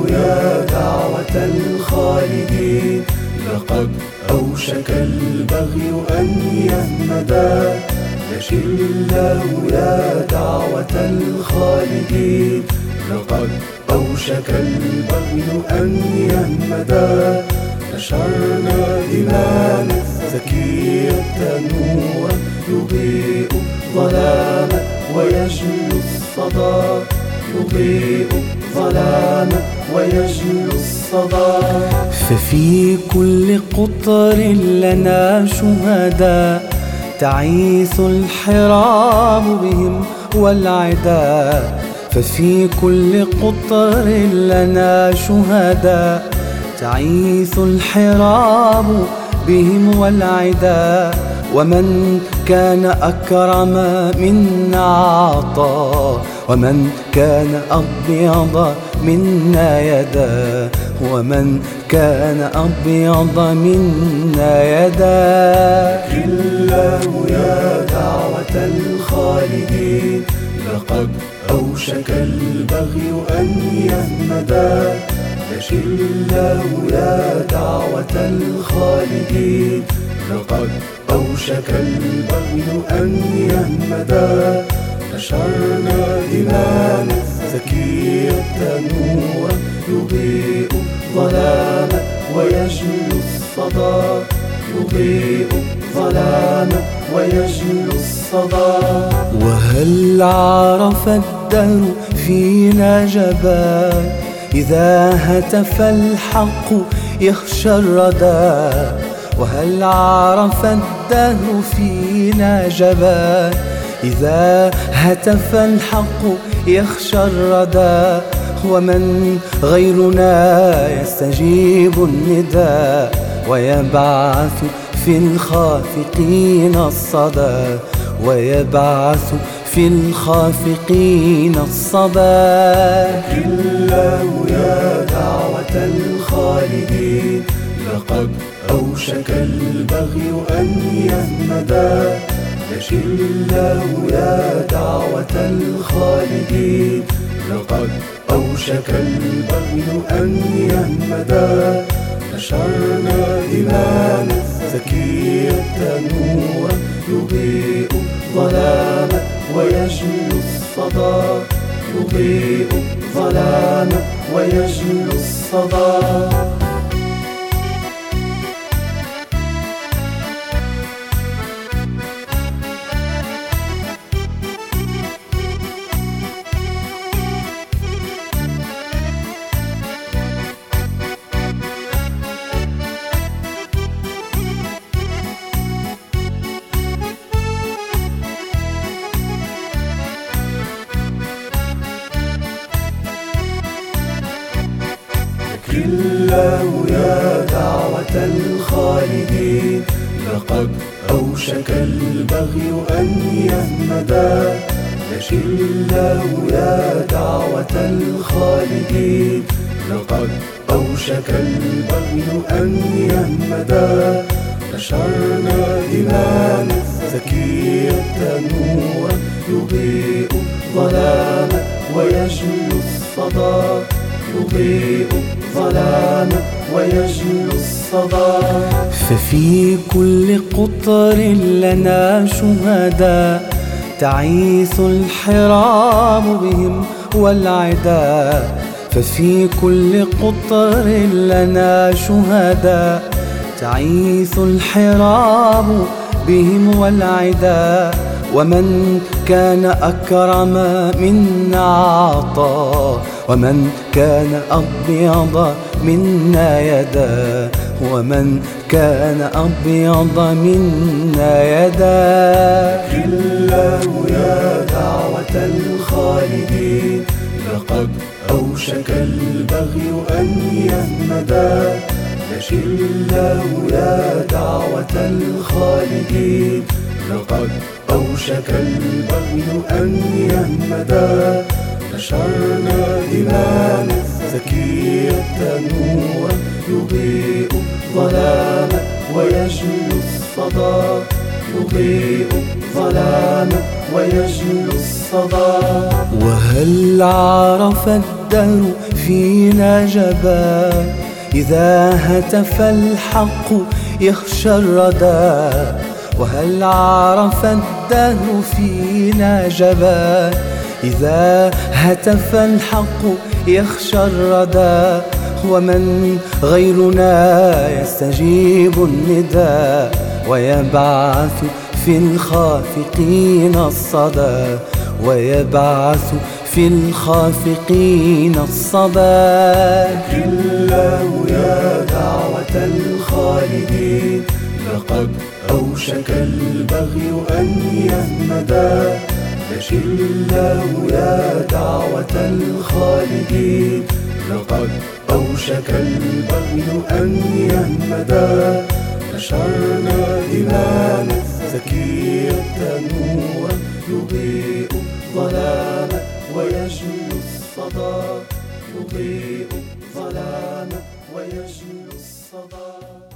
يا دعوة الخالدين، لقد أوشك البغي أن يهمدا. يشي الله يا دعوة الخالدين، لقد أوشك البغي أن يهمدا. نشرنا إيمانا زكية نورا يضيء ظلاما ويجلو الصدى، يضيء ظلاما ويجلو الصدى. ففي كل قطر لنا شهداء تعيث الحراب بهم والعداء. ففي كل قطر لنا شهداء تعيث الحراب بهم والعداء. ومن كان أكرم منا عطا، ومن كان أبيض منا يدا، ومن كان أبيض منا يدا. الله يا دعوة الخالدين، لقد أوشك البغي أن يهمدا. يشي الله يا دعوة الخالدين، لقد أوشك البغي أن يهمدا. نشرنا إيمانا زكية نورا يضيء ظلاما ويجلو الصدى، يضيء ظلاما ويجلو الصدى. وهل عرف الدهر فينا جبان، إذا هتف الحق يخشى الردى. وهل عرف الدهر فينا جبان، إذا هتف الحق يخشى الردى. ومن غيرنا يستجيب النداء، ويبعث في الخافقين الصدى، ويبعث في الخافقين الصدى. الله يا دعوة الخالدين، لقد أوشك البغي أن يهمدا. يشي الله يا دعوة الخالدين، لقد أوشك البغي أن يهمدا. نشرنا إيمانا زكية نورا يضيء ظلاما ويجلو الصدى، يضيء ظلاما ويجلو الصدى. الله يا دعوة الخالدين، لقد أوشك البغي أن يهمدا. يشي الله يا دعوة الخالدين، لقد أوشك البغي أن يهمدا. نشرنا إيمانا زكية نورا يضيء ظلاما ويجلو الصدى، يضيء ظلاما ويجلو الصدى. ففي كل قطر لنا شهداء تعيث الحراب بهم والعداء. ففي كل قطر لنا شهداء تعيث الحراب بهم والعداء. ومن كان أكرم منا عطا، ومن كان أبيض منا يدا، ومن كان أبيض منا يدا. الله يا دعوة الخالدين، لقد أوشك البغي أن يهمدا. يشي الله يا دعوة الخالدين، لقد أوشك البغي أن يهمدا. نشرنا إيمانا زكية نورا يضيء ظلاما ويجلو الصدى، يضيء ظلاما ويجلو الصدى. وهل عرف الدهر فينا جبا، إذا هتف الحق يخشى الردى. وهل عرف الدهر فينا جبا، إذا هتف الحق يخشى الردى. ومن غيرنا يستجيب النداء، ويبعث في الخافقين الصدى، ويبعث في الخافقين الصدى. الله يا دعوة الخالدين، لقد أوشك البغي أن يهمدا. يشي الله يا دعوة الخالدين، لقد أوشك البغي أن يهمدا. نشرنا إيمانا زكية نورا، يضيء ظلاما ويجلو الصدى، يضيء ظلاما ويجلو الصدى.